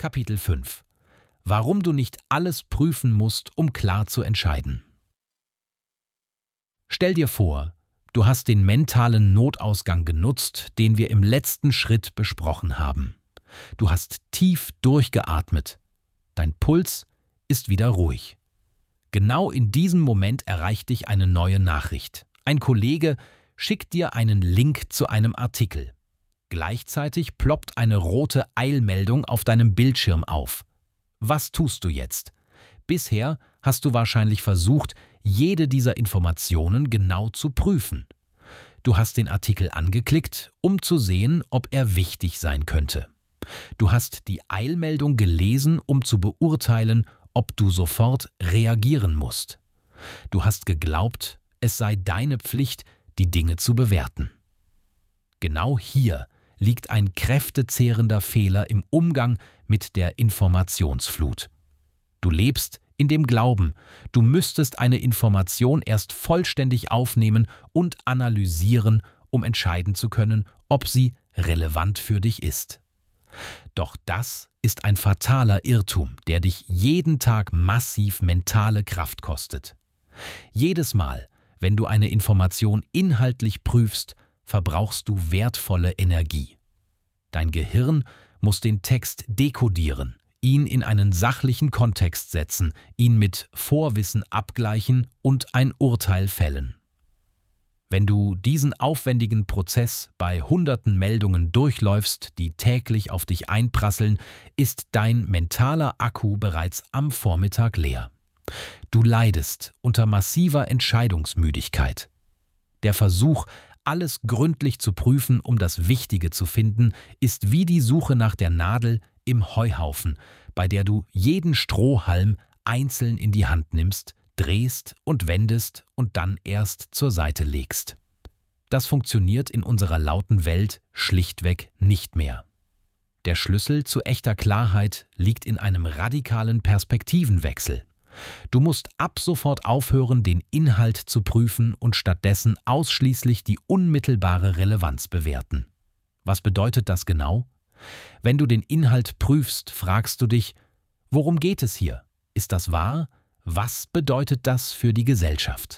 Kapitel 5: Warum du nicht alles prüfen musst, um klar zu entscheiden. Stell dir vor, du hast den mentalen Notausgang genutzt, den wir im letzten Schritt besprochen haben. Du hast tief durchgeatmet. Dein Puls ist wieder ruhig. Genau in diesem Moment erreicht dich eine neue Nachricht. Ein Kollege schickt dir einen Link zu einem Artikel. Gleichzeitig ploppt eine rote Eilmeldung auf deinem Bildschirm auf. Was tust du jetzt? Bisher hast du wahrscheinlich versucht, jede dieser Informationen genau zu prüfen. Du hast den Artikel angeklickt, um zu sehen, ob er wichtig sein könnte. Du hast die Eilmeldung gelesen, um zu beurteilen, ob du sofort reagieren musst. Du hast geglaubt, es sei deine Pflicht, die Dinge zu bewerten. Genau hier liegt ein kräftezehrender Fehler im Umgang mit der Informationsflut. Du lebst in dem Glauben, du müsstest eine Information erst vollständig aufnehmen und analysieren, um entscheiden zu können, ob sie relevant für dich ist. Doch das ist ein fataler Irrtum, der dich jeden Tag massiv mentale Kraft kostet. Jedes Mal, wenn du eine Information inhaltlich prüfst, verbrauchst du wertvolle Energie. Dein Gehirn muss den Text dekodieren, ihn in einen sachlichen Kontext setzen, ihn mit Vorwissen abgleichen und ein Urteil fällen. Wenn du diesen aufwendigen Prozess bei hunderten Meldungen durchläufst, die täglich auf dich einprasseln, ist dein mentaler Akku bereits am Vormittag leer. Du leidest unter massiver Entscheidungsmüdigkeit. Der Versuch, alles gründlich zu prüfen, um das Wichtige zu finden, ist wie die Suche nach der Nadel im Heuhaufen, bei der du jeden Strohhalm einzeln in die Hand nimmst, drehst und wendest und dann erst zur Seite legst. Das funktioniert in unserer lauten Welt schlichtweg nicht mehr. Der Schlüssel zu echter Klarheit liegt in einem radikalen Perspektivenwechsel. Du musst ab sofort aufhören, den Inhalt zu prüfen und stattdessen ausschließlich die unmittelbare Relevanz bewerten. Was bedeutet das genau? Wenn du den Inhalt prüfst, fragst du dich, worum geht es hier? Ist das wahr? Was bedeutet das für die Gesellschaft?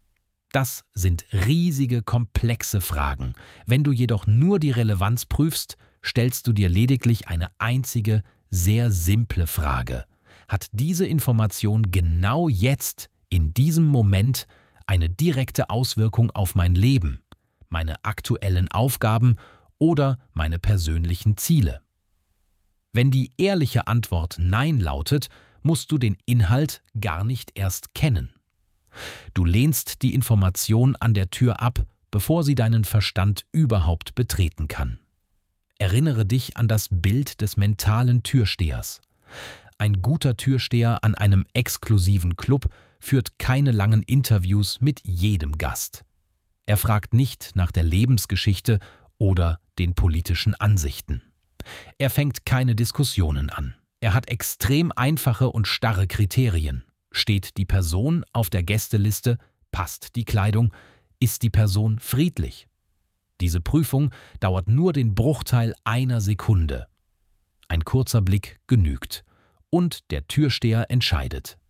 Das sind riesige, komplexe Fragen. Wenn du jedoch nur die Relevanz prüfst, stellst du dir lediglich eine einzige, sehr simple Frage. Hat diese Information genau jetzt, in diesem Moment, eine direkte Auswirkung auf mein Leben, meine aktuellen Aufgaben oder meine persönlichen Ziele? Wenn die ehrliche Antwort Nein lautet, musst du den Inhalt gar nicht erst kennen. Du lehnst die Information an der Tür ab, bevor sie deinen Verstand überhaupt betreten kann. Erinnere dich an das Bild des mentalen Türstehers. Ein guter Türsteher an einem exklusiven Club führt keine langen Interviews mit jedem Gast. Er fragt nicht nach der Lebensgeschichte oder den politischen Ansichten. Er fängt keine Diskussionen an. Er hat extrem einfache und starre Kriterien. Steht die Person auf der Gästeliste? Passt die Kleidung? Ist die Person friedlich? Diese Prüfung dauert nur den Bruchteil einer Sekunde. Ein kurzer Blick genügt. Und der Türsteher entscheidet.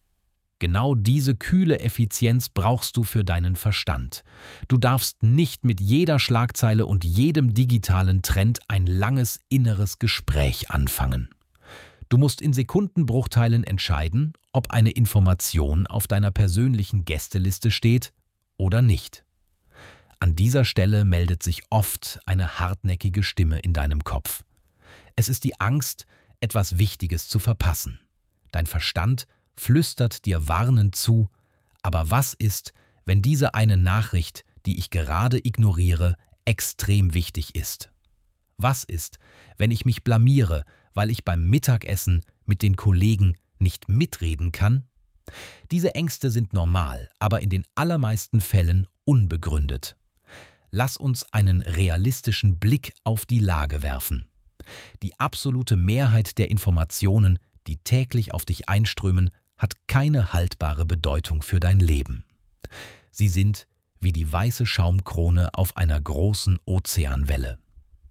Genau diese kühle Effizienz brauchst du für deinen Verstand. Du darfst nicht mit jeder Schlagzeile und jedem digitalen Trend ein langes inneres Gespräch anfangen. Du musst in Sekundenbruchteilen entscheiden, ob eine Information auf deiner persönlichen Gästeliste steht oder nicht. An dieser Stelle meldet sich oft eine hartnäckige Stimme in deinem Kopf. Es ist die Angst, etwas Wichtiges zu verpassen. Dein Verstand flüstert dir warnend zu, aber was ist, wenn diese eine Nachricht, die ich gerade ignoriere, extrem wichtig ist? Was ist, wenn ich mich blamiere, weil ich beim Mittagessen mit den Kollegen nicht mitreden kann? Diese Ängste sind normal, aber in den allermeisten Fällen unbegründet. Lass uns einen realistischen Blick auf die Lage werfen. Die absolute Mehrheit der Informationen, die täglich auf dich einströmen, hat keine haltbare Bedeutung für dein Leben. Sie sind wie die weiße Schaumkrone auf einer großen Ozeanwelle.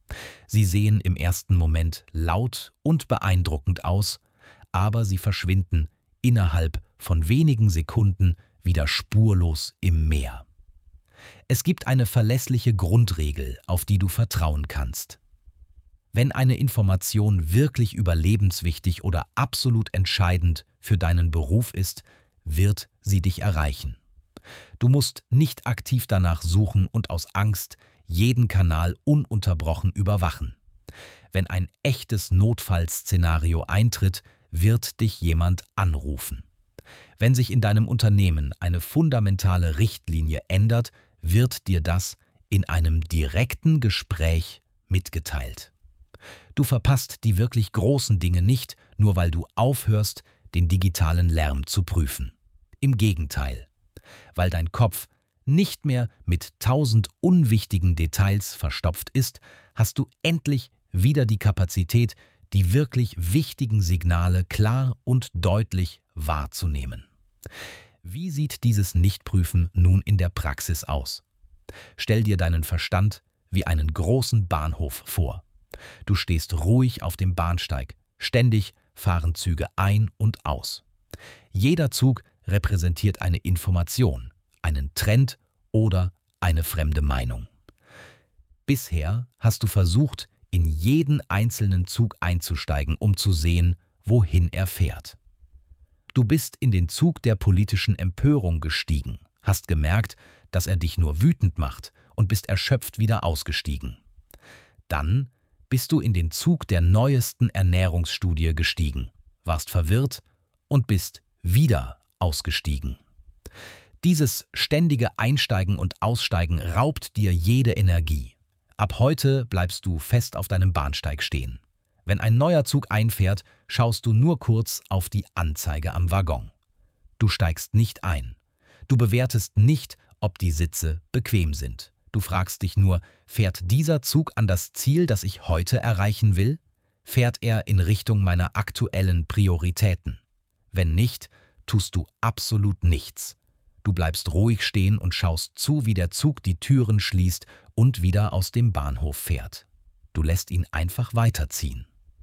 Sie sehen im ersten Moment laut und beeindruckend aus, aber sie verschwinden innerhalb von wenigen Sekunden wieder spurlos im Meer. Es gibt eine verlässliche Grundregel, auf die du vertrauen kannst. Wenn eine Information wirklich überlebenswichtig oder absolut entscheidend für deinen Beruf ist, wird sie dich erreichen. Du musst nicht aktiv danach suchen und aus Angst jeden Kanal ununterbrochen überwachen. Wenn ein echtes Notfallszenario eintritt, wird dich jemand anrufen. Wenn sich in deinem Unternehmen eine fundamentale Richtlinie ändert, wird dir das in einem direkten Gespräch mitgeteilt. Du verpasst die wirklich großen Dinge nicht, nur weil du aufhörst, den digitalen Lärm zu prüfen. Im Gegenteil, weil dein Kopf nicht mehr mit 1000 unwichtigen Details verstopft ist, hast du endlich wieder die Kapazität, die wirklich wichtigen Signale klar und deutlich wahrzunehmen. Wie sieht dieses Nichtprüfen nun in der Praxis aus? Stell dir deinen Verstand wie einen großen Bahnhof vor. Du stehst ruhig auf dem Bahnsteig, ständig fahren Züge ein und aus. Jeder Zug repräsentiert eine Information, einen Trend oder eine fremde Meinung. Bisher hast du versucht, in jeden einzelnen Zug einzusteigen, um zu sehen, wohin er fährt. Du bist in den Zug der politischen Empörung gestiegen, hast gemerkt, dass er dich nur wütend macht und bist erschöpft wieder ausgestiegen. Dann bist du in den Zug der neuesten Ernährungsstudie gestiegen, warst verwirrt und bist wieder ausgestiegen. Dieses ständige Einsteigen und Aussteigen raubt dir jede Energie. Ab heute bleibst du fest auf deinem Bahnsteig stehen. Wenn ein neuer Zug einfährt, schaust du nur kurz auf die Anzeige am Waggon. Du steigst nicht ein. Du bewertest nicht, ob die Sitze bequem sind. Du fragst dich nur, fährt dieser Zug an das Ziel, das ich heute erreichen will? Fährt er in Richtung meiner aktuellen Prioritäten? Wenn nicht, tust du absolut nichts. Du bleibst ruhig stehen und schaust zu, wie der Zug die Türen schließt und wieder aus dem Bahnhof fährt. Du lässt ihn einfach weiterziehen.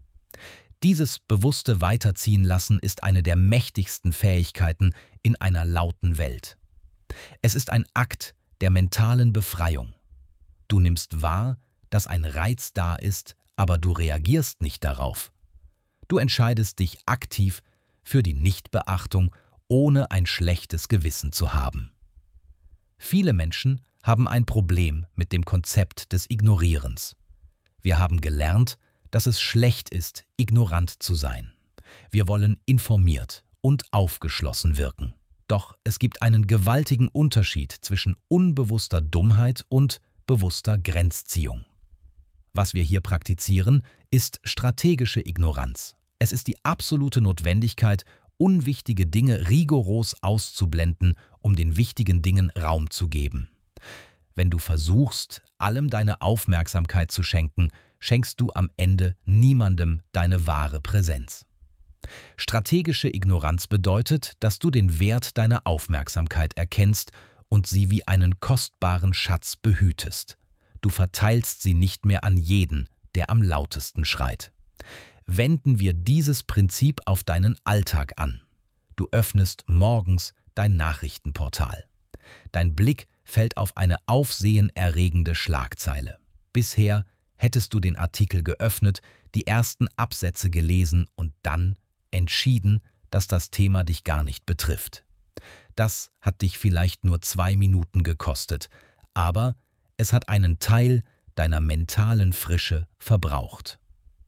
Dieses bewusste Weiterziehen lassen ist eine der mächtigsten Fähigkeiten in einer lauten Welt. Es ist ein Akt der mentalen Befreiung. Du nimmst wahr, dass ein Reiz da ist, aber du reagierst nicht darauf. Du entscheidest dich aktiv für die Nichtbeachtung, ohne ein schlechtes Gewissen zu haben. Viele Menschen haben ein Problem mit dem Konzept des Ignorierens. Wir haben gelernt, dass es schlecht ist, ignorant zu sein. Wir wollen informiert und aufgeschlossen wirken. Doch es gibt einen gewaltigen Unterschied zwischen unbewusster Dummheit und bewusster Grenzziehung. Was wir hier praktizieren, ist strategische Ignoranz. Es ist die absolute Notwendigkeit, unwichtige Dinge rigoros auszublenden, um den wichtigen Dingen Raum zu geben. Wenn du versuchst, allem deine Aufmerksamkeit zu schenken, schenkst du am Ende niemandem deine wahre Präsenz. Strategische Ignoranz bedeutet, dass du den Wert deiner Aufmerksamkeit erkennst und sie wie einen kostbaren Schatz behütest. Du verteilst sie nicht mehr an jeden, der am lautesten schreit. Wenden wir dieses Prinzip auf deinen Alltag an. Du öffnest morgens dein Nachrichtenportal. Dein Blick fällt auf eine aufsehenerregende Schlagzeile. Bisher hättest du den Artikel geöffnet, die ersten Absätze gelesen und dann entschieden, dass das Thema dich gar nicht betrifft. Das hat dich vielleicht nur 2 Minuten gekostet, aber es hat einen Teil deiner mentalen Frische verbraucht.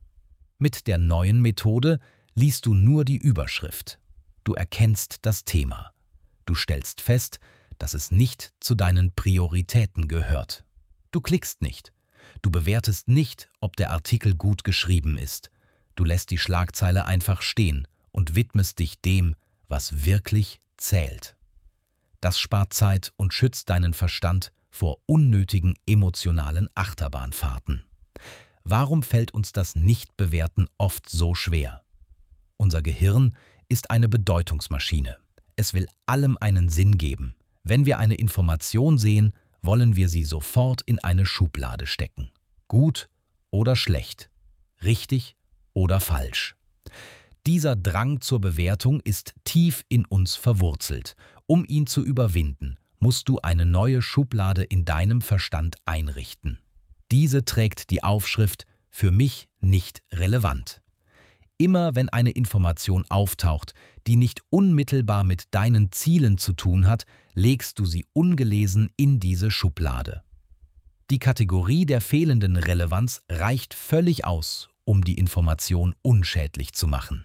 Mit der neuen Methode liest du nur die Überschrift. Du erkennst das Thema. Du stellst fest, dass es nicht zu deinen Prioritäten gehört. Du klickst nicht. Du bewertest nicht, ob der Artikel gut geschrieben ist. Du lässt die Schlagzeile einfach stehen und widmest dich dem, was wirklich zählt. Das spart Zeit und schützt deinen Verstand vor unnötigen emotionalen Achterbahnfahrten. Warum fällt uns das Nichtbewerten oft so schwer? Unser Gehirn ist eine Bedeutungsmaschine. Es will allem einen Sinn geben. Wenn wir eine Information sehen, wollen wir sie sofort in eine Schublade stecken. Gut oder schlecht, richtig oder falsch. Dieser Drang zur Bewertung ist tief in uns verwurzelt. Um ihn zu überwinden, musst du eine neue Schublade in deinem Verstand einrichten. Diese trägt die Aufschrift „Für mich nicht relevant“. Immer wenn eine Information auftaucht, die nicht unmittelbar mit deinen Zielen zu tun hat, legst du sie ungelesen in diese Schublade. Die Kategorie der fehlenden Relevanz reicht völlig aus, um die Information unschädlich zu machen.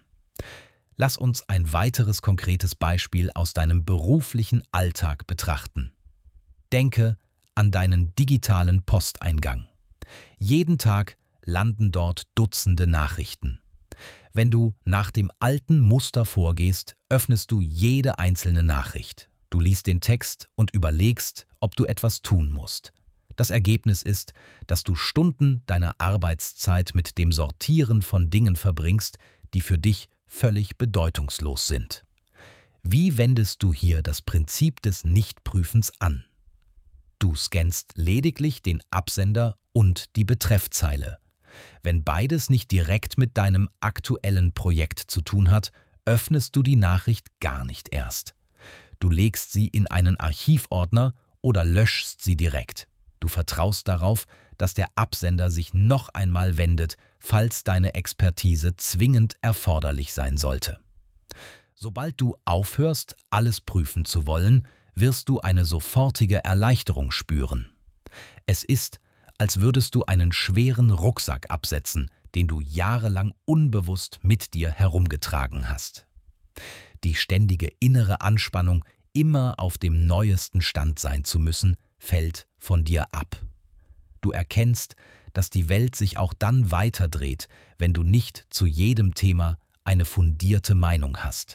Lass uns ein weiteres konkretes Beispiel aus deinem beruflichen Alltag betrachten. Denke an deinen digitalen Posteingang. Jeden Tag landen dort Dutzende Nachrichten. Wenn du nach dem alten Muster vorgehst, öffnest du jede einzelne Nachricht. Du liest den Text und überlegst, ob du etwas tun musst. Das Ergebnis ist, dass du Stunden deiner Arbeitszeit mit dem Sortieren von Dingen verbringst, die für dich völlig bedeutungslos sind. Wie wendest du hier das Prinzip des Nichtprüfens an? Du scannst lediglich den Absender und die Betreffzeile. Wenn beides nicht direkt mit deinem aktuellen Projekt zu tun hat, öffnest du die Nachricht gar nicht erst. Du legst sie in einen Archivordner oder löschst sie direkt. Du vertraust darauf, dass der Absender sich noch einmal wendet, falls deine Expertise zwingend erforderlich sein sollte. Sobald du aufhörst, alles prüfen zu wollen, wirst du eine sofortige Erleichterung spüren. Es ist, als würdest du einen schweren Rucksack absetzen, den du jahrelang unbewusst mit dir herumgetragen hast. Die ständige innere Anspannung, immer auf dem neuesten Stand sein zu müssen, fällt von dir ab. Du erkennst, dass die Welt sich auch dann weiterdreht, wenn du nicht zu jedem Thema eine fundierte Meinung hast.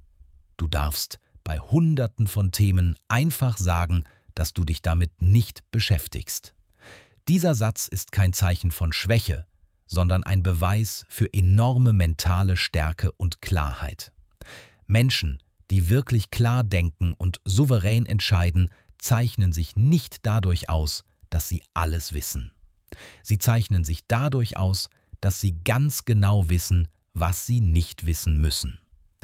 Du darfst bei Hunderten von Themen einfach sagen, dass du dich damit nicht beschäftigst. Dieser Satz ist kein Zeichen von Schwäche, sondern ein Beweis für enorme mentale Stärke und Klarheit. Menschen, die wirklich klar denken und souverän entscheiden, zeichnen sich nicht dadurch aus, dass sie alles wissen. Sie zeichnen sich dadurch aus, dass sie ganz genau wissen, was sie nicht wissen müssen.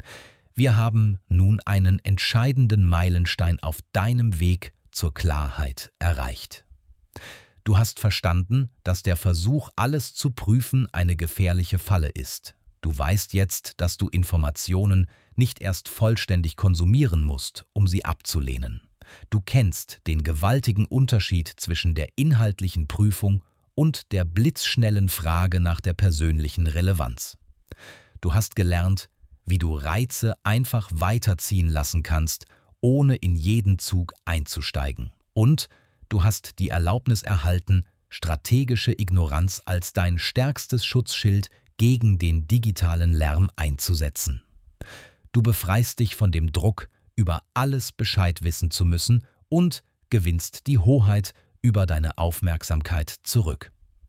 Wir haben nun einen entscheidenden Meilenstein auf deinem Weg zur Klarheit erreicht. Du hast verstanden, dass der Versuch, alles zu prüfen, eine gefährliche Falle ist. Du weißt jetzt, dass du Informationen nicht erst vollständig konsumieren musst, um sie abzulehnen. Du kennst den gewaltigen Unterschied zwischen der inhaltlichen Prüfung und der blitzschnellen Frage nach der persönlichen Relevanz. Du hast gelernt, wie du Reize einfach weiterziehen lassen kannst, ohne in jeden Zug einzusteigen. Und du hast die Erlaubnis erhalten, strategische Ignoranz als dein stärkstes Schutzschild gegen den digitalen Lärm einzusetzen. Du befreist dich von dem Druck, über alles Bescheid wissen zu müssen und gewinnst die Hoheit über deine Aufmerksamkeit zurück.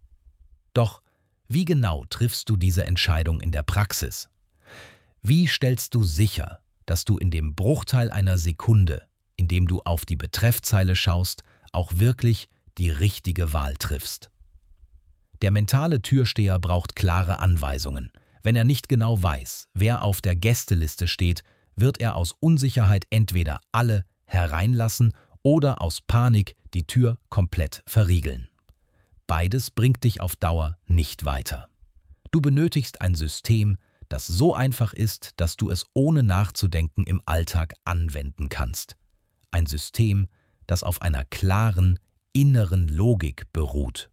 Doch wie genau triffst du diese Entscheidung in der Praxis? Wie stellst du sicher, dass du in dem Bruchteil einer Sekunde, in dem du auf die Betreffzeile schaust, auch wirklich die richtige Wahl triffst? Der mentale Türsteher braucht klare Anweisungen. Wenn er nicht genau weiß, wer auf der Gästeliste steht, wird er aus Unsicherheit entweder alle hereinlassen oder aus Panik die Tür komplett verriegeln. Beides bringt dich auf Dauer nicht weiter. Du benötigst ein System, das so einfach ist, dass du es ohne nachzudenken im Alltag anwenden kannst. Ein System, das auf einer klaren, inneren Logik beruht.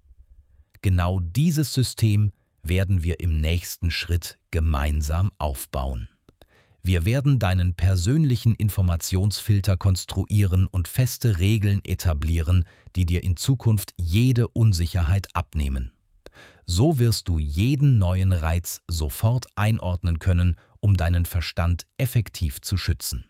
Genau dieses System werden wir im nächsten Schritt gemeinsam aufbauen. Wir werden deinen persönlichen Informationsfilter konstruieren und feste Regeln etablieren, die dir in Zukunft jede Unsicherheit abnehmen. So wirst du jeden neuen Reiz sofort einordnen können, um deinen Verstand effektiv zu schützen.